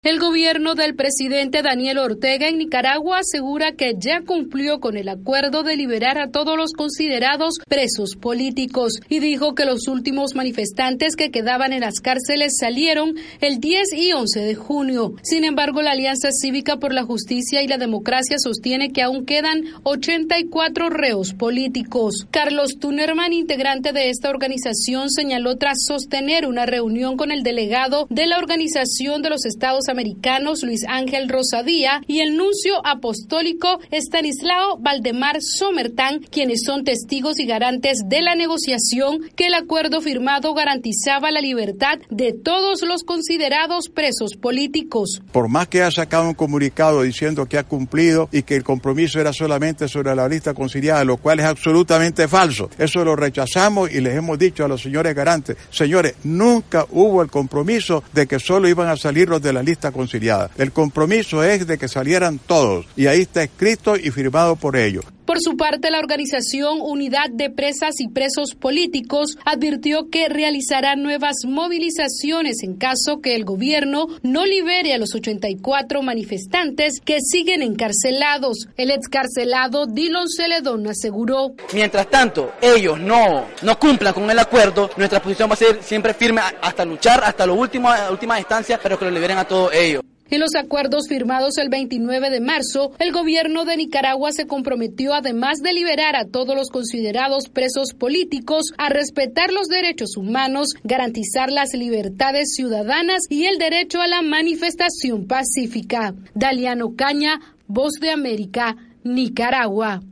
El gobierno del presidente Daniel Ortega en Nicaragua asegura que ya cumplió con el acuerdo de liberar a todos los considerados presos políticos y dijo que los últimos manifestantes que quedaban en las cárceles salieron el 10 y 11 de junio. Sin embargo, la Alianza Cívica por la Justicia y la Democracia sostiene que aún quedan 84 reos políticos. Carlos Tunerman, integrante de esta organización, señaló tras sostener una reunión con el delegado de la Organización de los Estados Americanos, Luis Ángel Rosadía, y el nuncio apostólico Estanislao Valdemar Somertán, quienes son testigos y garantes de la negociación, que el acuerdo firmado garantizaba la libertad de todos los considerados presos políticos. Por más que haya sacado un comunicado diciendo que ha cumplido y que el compromiso era solamente sobre la lista conciliada, lo cual es absolutamente falso. Eso lo rechazamos y les hemos dicho a los señores garantes, señores, nunca hubo el compromiso de que solo iban a salir los de la lista conciliada. El compromiso es de que salieran todos y ahí está escrito y firmado por ellos. Por su parte, la organización Unidad de Presas y Presos Políticos advirtió que realizará nuevas movilizaciones en caso que el gobierno no libere a los 84 manifestantes que siguen encarcelados. El excarcelado Dillon Celedón aseguró: mientras tanto, ellos no cumplan con el acuerdo, nuestra posición va a ser siempre firme hasta luchar, hasta la última instancia, pero que lo liberen a todos ellos. En los acuerdos firmados el 29 de marzo, el gobierno de Nicaragua se comprometió, además de liberar a todos los considerados presos políticos, a respetar los derechos humanos, garantizar las libertades ciudadanas y el derecho a la manifestación pacífica. Daliano Caña, Voz de América, Nicaragua.